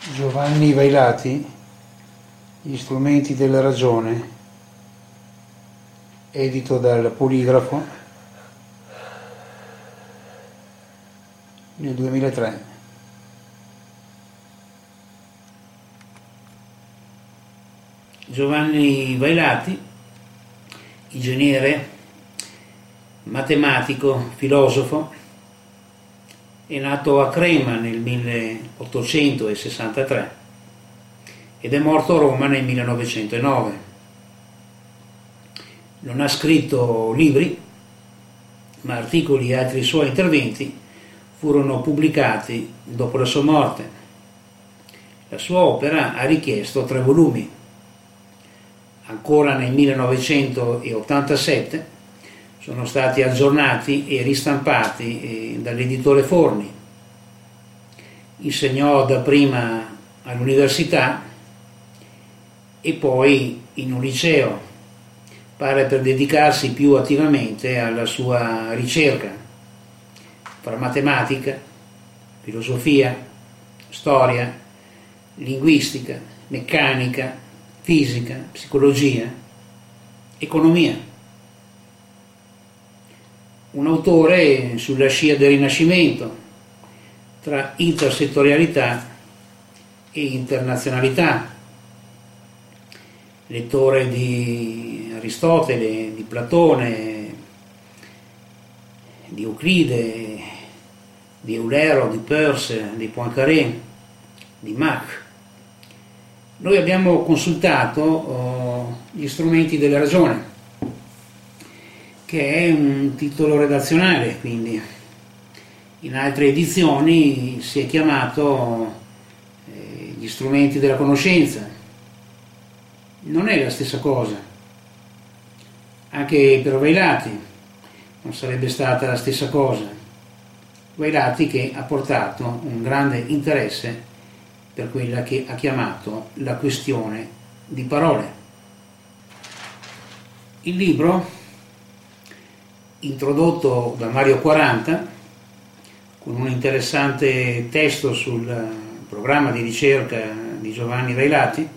Giovanni Vailati, Gli strumenti della ragione, edito dal Poligrafo nel 2003. Giovanni Vailati, ingegnere, matematico, filosofo, è nato a Crema nel 1863 ed è morto a Roma nel 1909. Non ha scritto libri, ma articoli e altri suoi interventi furono pubblicati dopo la sua morte. La sua opera ha richiesto 3 volumi. Ancora nel 1987 sono stati aggiornati e ristampati dall'editore Forni. Insegnò dapprima all'università e poi in un liceo, pare per dedicarsi più attivamente alla sua ricerca fra matematica, filosofia, storia, linguistica, meccanica, fisica, psicologia, economia. Un autore sulla scia del Rinascimento, tra intersettorialità e internazionalità, lettore di Aristotele, di Platone, di Euclide, di Eulero, di Peirce, di Poincaré, di Mach. Noi abbiamo consultato Gli strumenti della ragione, che è un titolo redazionale, quindi in altre edizioni si è chiamato Gli strumenti della conoscenza. Non è la stessa cosa. Anche per Vailati non sarebbe stata la stessa cosa. Vailati che ha portato un grande interesse per quella che ha chiamato la questione di parole. Il libro, introdotto da Mario Quaranta, con un interessante testo sul programma di ricerca di Giovanni Vailati,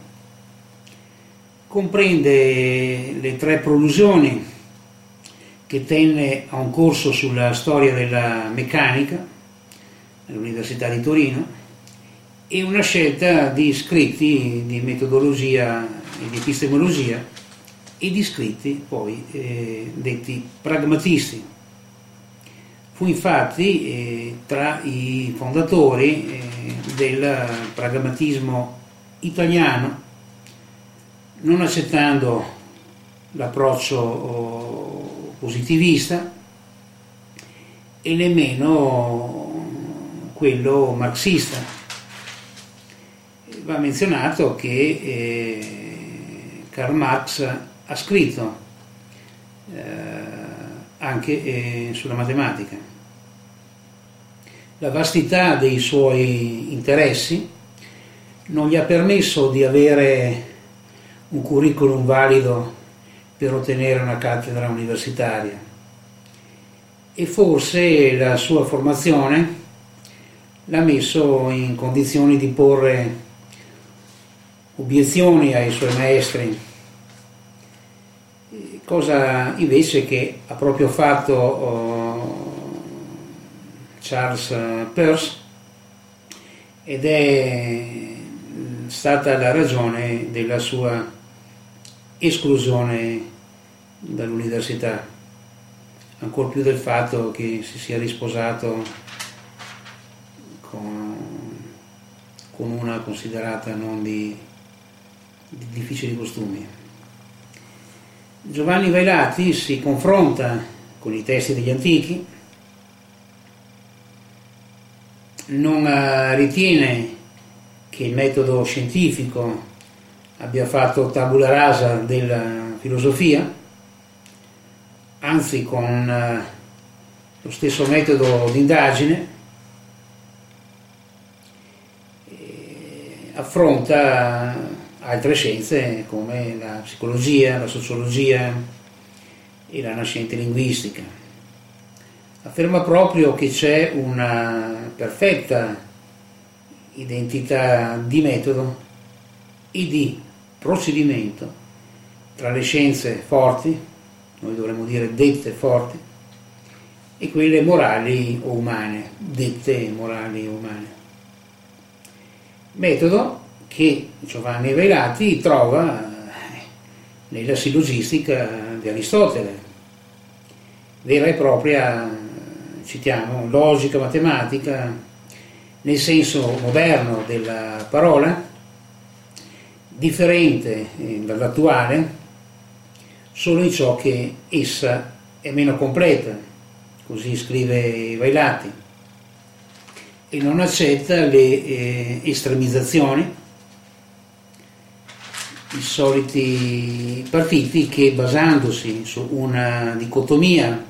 comprende le 3 prolusioni che tenne a un corso sulla storia della meccanica all'Università di Torino e una scelta di scritti di metodologia e di epistemologia e di scritti poi detti pragmatisti. Fu infatti tra i fondatori del pragmatismo italiano, non accettando l'approccio positivista e nemmeno quello marxista. Va menzionato che Karl Marx ha scritto anche sulla matematica. La vastità dei suoi interessi non gli ha permesso di avere un curriculum valido per ottenere una cattedra universitaria e forse la sua formazione l'ha messo in condizioni di porre obiezioni ai suoi maestri, cosa invece che ha proprio fatto Charles Peirce, ed è stata la ragione della sua esclusione dall'università, ancor più del fatto che si sia risposato con una considerata non di difficili costumi. Giovanni Vailati si confronta con i testi degli antichi, non ritiene che il metodo scientifico abbia fatto tabula rasa della filosofia, anzi con lo stesso metodo d'indagine affronta altre scienze come la psicologia, la sociologia e la nascente linguistica. Afferma proprio che c'è una perfetta identità di metodo e di procedimento tra le scienze forti, noi dovremmo dire dette forti, e quelle morali o umane, dette morali o umane. Metodo che Giovanni Vailati trova nella sillogistica di Aristotele, vera e propria, citiamo, logica matematica nel senso moderno della parola, differente dall'attuale solo in ciò che essa è meno completa, così scrive Vailati, e non accetta le estremizzazioni, i soliti partiti che, basandosi su una dicotomia,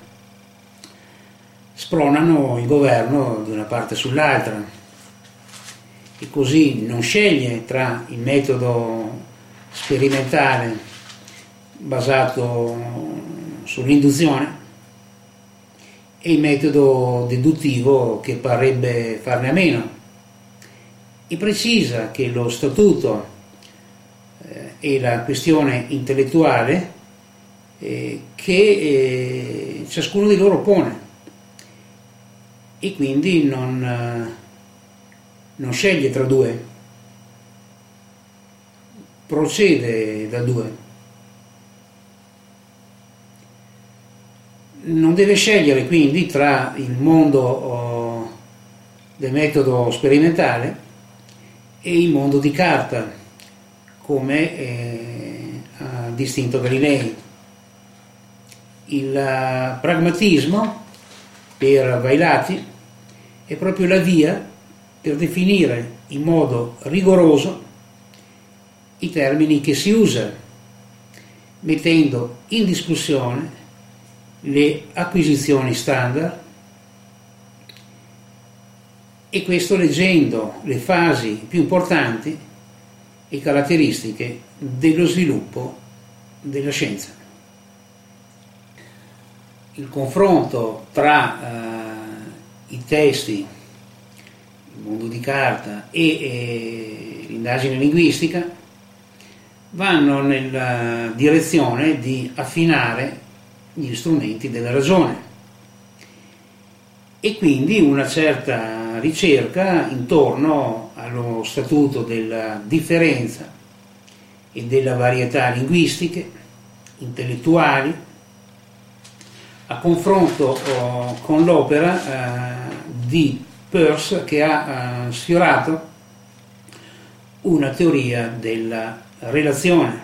spronano il governo di una parte sull'altra, e così non sceglie tra il metodo sperimentale basato sull'induzione e il metodo deduttivo che parrebbe farne a meno, e precisa che lo statuto e la questione intellettuale che ciascuno di loro pone, e quindi non sceglie tra due, procede da due. Non deve scegliere quindi tra il mondo del metodo sperimentale e il mondo di carta, come ha distinto Galilei. Il pragmatismo per Vailati è proprio la via per definire in modo rigoroso i termini che si usa, mettendo in discussione le acquisizioni standard, e questo leggendo le fasi più importanti e caratteristiche dello sviluppo della scienza. Il confronto tra i testi, il mondo di carta e l'indagine linguistica vanno nella direzione di affinare gli strumenti della ragione, e quindi una certa ricerca intorno allo statuto della differenza e della varietà linguistiche, intellettuali, a confronto con l'opera di Peirce, che ha sfiorato una teoria della relazione.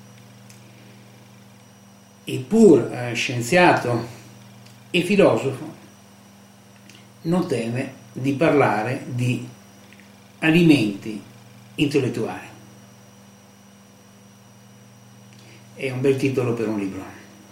E pur scienziato e filosofo, non teme di parlare di alimenti intellettuali. È un bel titolo per un libro.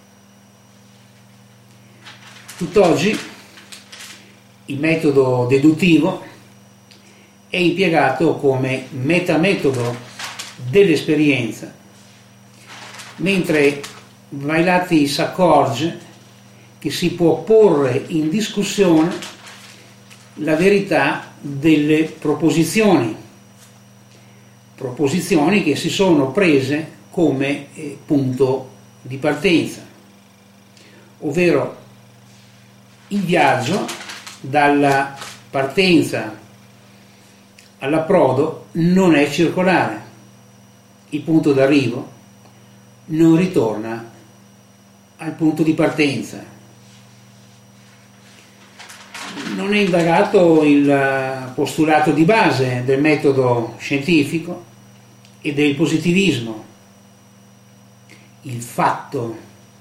Tutt'oggi il metodo deduttivo è impiegato come metametodo dell'esperienza, mentre Vailati si accorge che si può porre in discussione la verità delle proposizioni che si sono prese come punto di partenza, ovvero il viaggio dalla partenza all'approdo non è circolare, il punto d'arrivo non ritorna al punto di partenza. Non è indagato il postulato di base del metodo scientifico e del positivismo, il fatto.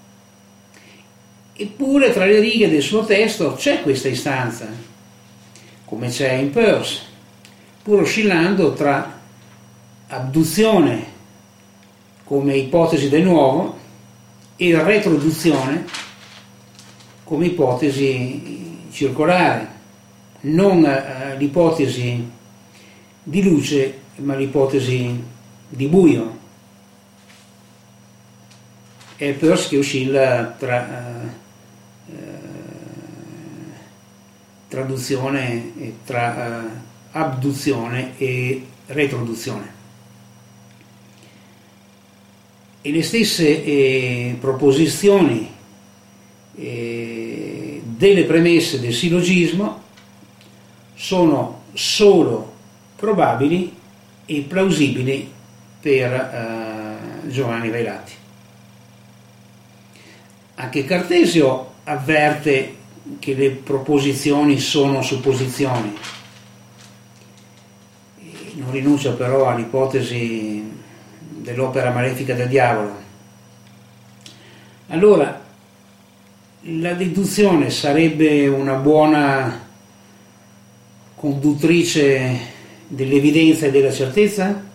Eppure tra le righe del suo testo c'è questa istanza, come c'è in Peirce, pur oscillando tra abduzione come ipotesi del nuovo e retroduzione come ipotesi circolare, non l'ipotesi di luce ma l'ipotesi di buio. È Peirce che oscilla tra traduzione e tra abduzione e retroduzione. E le stesse proposizioni delle premesse del sillogismo sono solo probabili e plausibili per Giovanni Vailati. Anche Cartesio avverte che le proposizioni sono supposizioni, non rinuncia però all'ipotesi dell'opera malefica del diavolo. Allora, la deduzione sarebbe una buona conduttrice dell'evidenza e della certezza?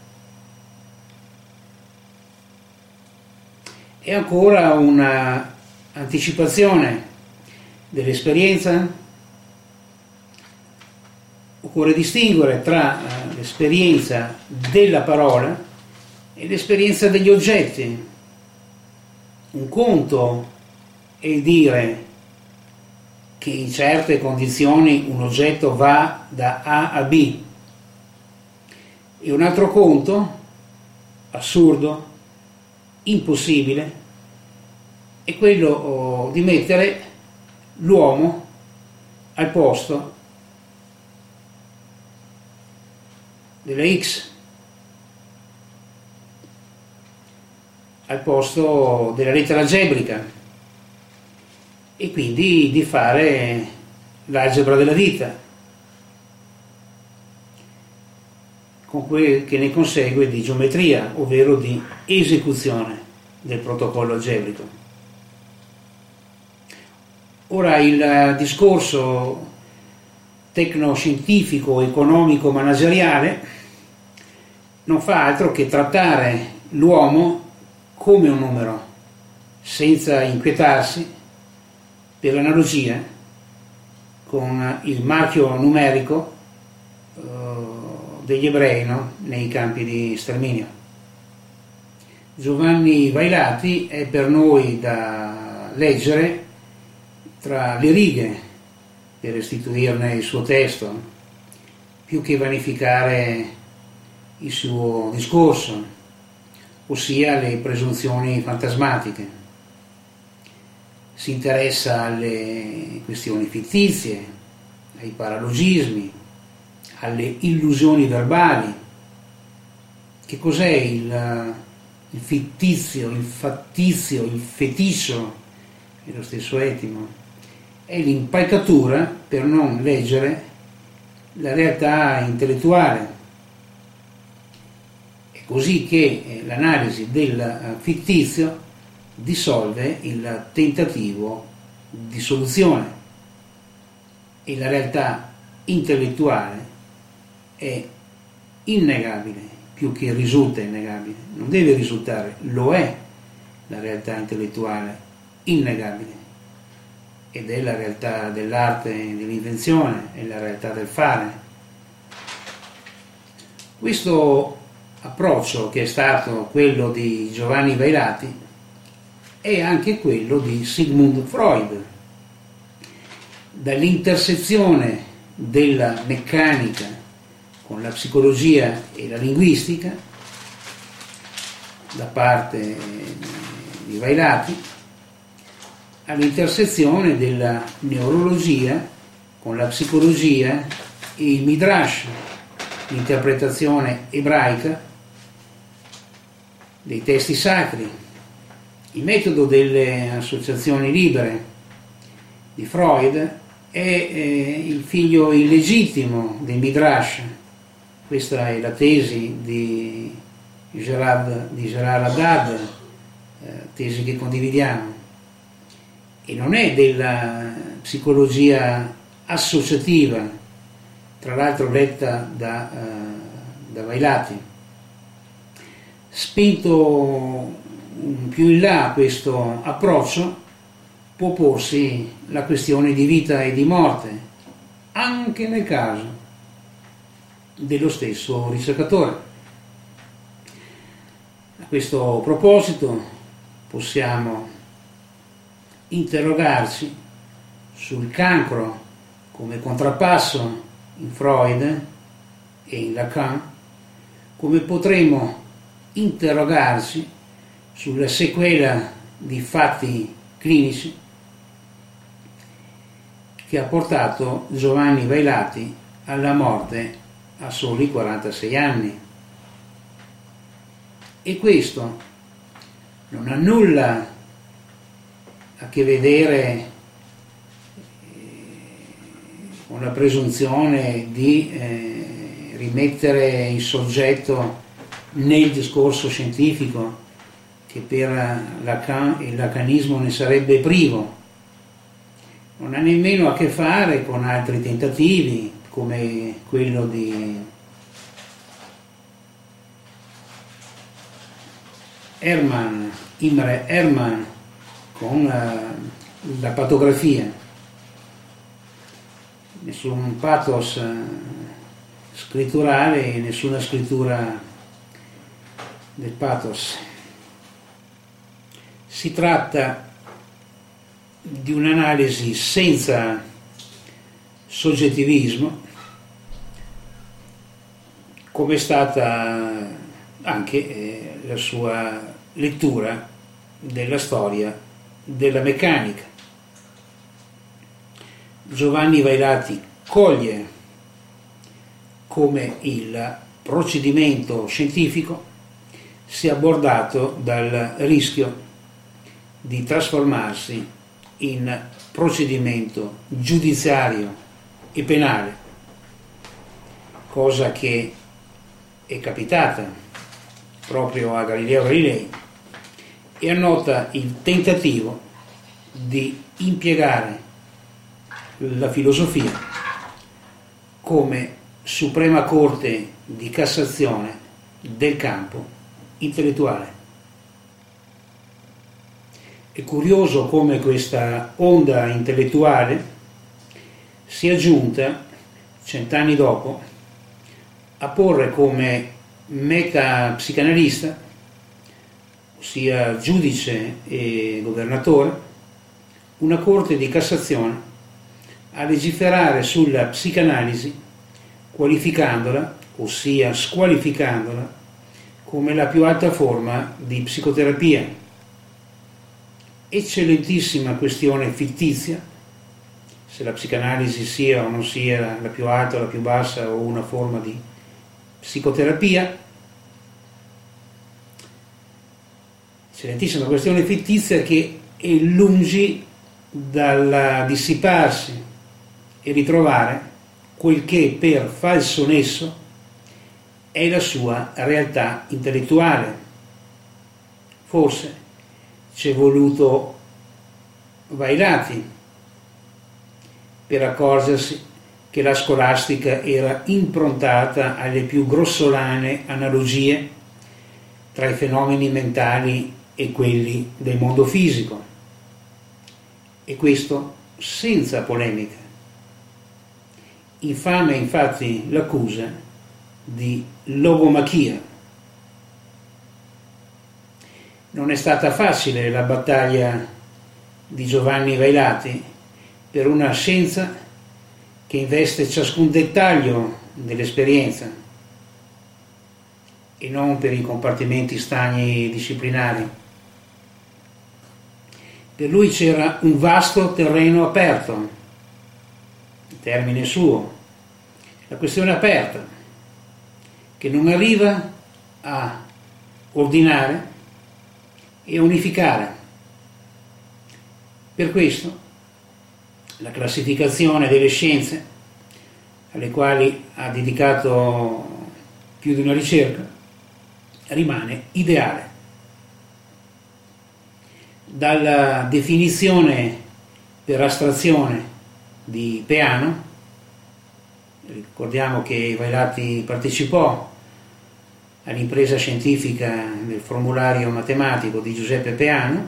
È ancora una anticipazione dell'esperienza? Occorre distinguere tra l'esperienza della parola e l'esperienza degli oggetti. Un conto è dire che in certe condizioni un oggetto va da A a B, e un altro conto, assurdo, impossibile, è quello di mettere l'uomo al posto della X, al posto della lettera algebrica, e quindi di fare l'algebra della vita, con quel che ne consegue di geometria, ovvero di esecuzione del protocollo algebrico. Ora, il discorso tecnoscientifico, economico, manageriale non fa altro che trattare l'uomo come un numero, senza inquietarsi per l'analogia con il marchio numerico degli ebrei, no? Nei campi di sterminio. Giovanni Vailati è per noi da leggere tra le righe per restituirne il suo testo, più che vanificare il suo discorso, ossia le presunzioni fantasmatiche. Si interessa alle questioni fittizie, ai paralogismi, alle illusioni verbali. Che cos'è il fittizio, il fattizio, il feticcio? È lo stesso etimo. È l'impalcatura per non leggere la realtà intellettuale. È così che l'analisi del fittizio dissolve il tentativo di soluzione, e la realtà intellettuale è innegabile, più che risulta innegabile. Non deve risultare, lo è la realtà intellettuale innegabile, ed è la realtà dell'arte e dell'invenzione, è la realtà del fare. Questo approccio, che è stato quello di Giovanni Vailati, è anche quello di Sigmund Freud. Dall'intersezione della meccanica con la psicologia e la linguistica da parte di Vailati, all'intersezione della neurologia con la psicologia e il Midrash, l'interpretazione ebraica dei testi sacri. Il metodo delle associazioni libere di Freud è il figlio illegittimo del Midrash. Questa è la tesi di Gerard Haddad, tesi che condividiamo, e non è della psicologia associativa, tra l'altro letta da Vailati. Spinto più in là questo approccio, può porsi la questione di vita e di morte, anche nel caso dello stesso ricercatore. A questo proposito possiamo interrogarci sul cancro come contrappasso in Freud e in Lacan, come potremo interrogarci sulla sequela di fatti clinici che ha portato Giovanni Vailati alla morte a soli 46 anni. E questo non ha nulla a che vedere con la presunzione di rimettere il soggetto nel discorso scientifico, che per Lacan il lacanismo ne sarebbe privo. Non ha nemmeno a che fare con altri tentativi come quello di Imre Hermann con la patografia. Nessun pathos scritturale e nessuna scrittura del pathos. Si tratta di un'analisi senza soggettivismo, come è stata anche la sua lettura della storia della meccanica. Giovanni Vailati coglie come il procedimento scientifico sia abordato dal rischio di trasformarsi in procedimento giudiziario e penale, cosa che è capitata proprio a Galileo Galilei, e annota il tentativo di impiegare la filosofia come suprema corte di Cassazione del campo intellettuale. È curioso come questa onda intellettuale sia giunta 100 anni dopo a porre come metapsicanalista, ossia giudice e governatore, una corte di Cassazione a legiferare sulla psicanalisi, qualificandola, ossia squalificandola, come la più alta forma di psicoterapia. Eccellentissima questione fittizia, se la psicanalisi sia o non sia la più alta o la più bassa o una forma di psicoterapia. Eccellentissima questione fittizia che è lungi dal dissiparsi e ritrovare quel che per falso nesso è la sua realtà intellettuale. Forse ci è voluto Vailati per accorgersi che la scolastica era improntata alle più grossolane analogie tra i fenomeni mentali e quelli del mondo fisico, e questo senza polemica. Infame infatti l'accusa di logomachia. Non è stata facile la battaglia di Giovanni Vailati per una scienza che investe ciascun dettaglio dell'esperienza e non per i compartimenti stagni disciplinari. Per lui c'era un vasto terreno aperto, il termine suo, la questione aperta, che non arriva a ordinare e unificare. Per questo la classificazione delle scienze, alle quali ha dedicato più di una ricerca, rimane ideale. Dalla definizione per astrazione di Peano, ricordiamo che Vailati partecipò all'impresa scientifica del formulario matematico di Giuseppe Peano,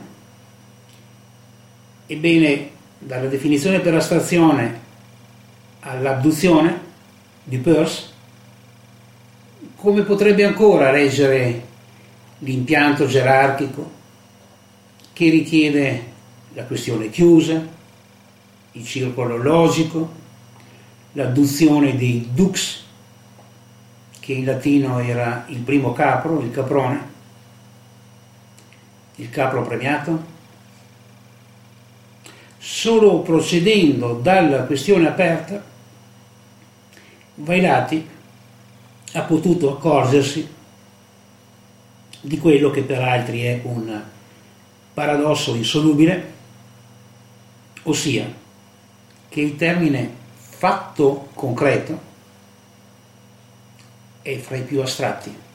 ebbene, dalla definizione per astrazione all'abduzione di Peirce, come potrebbe ancora reggere l'impianto gerarchico che richiede la questione chiusa, il circolo logico, l'adduzione dei dux, che in latino era il primo capro, il caprone, il capro premiato. Solo procedendo dalla questione aperta, Vailati ha potuto accorgersi di quello che per altri è un paradosso insolubile, ossia che il termine fatto concreto è fra i più astratti.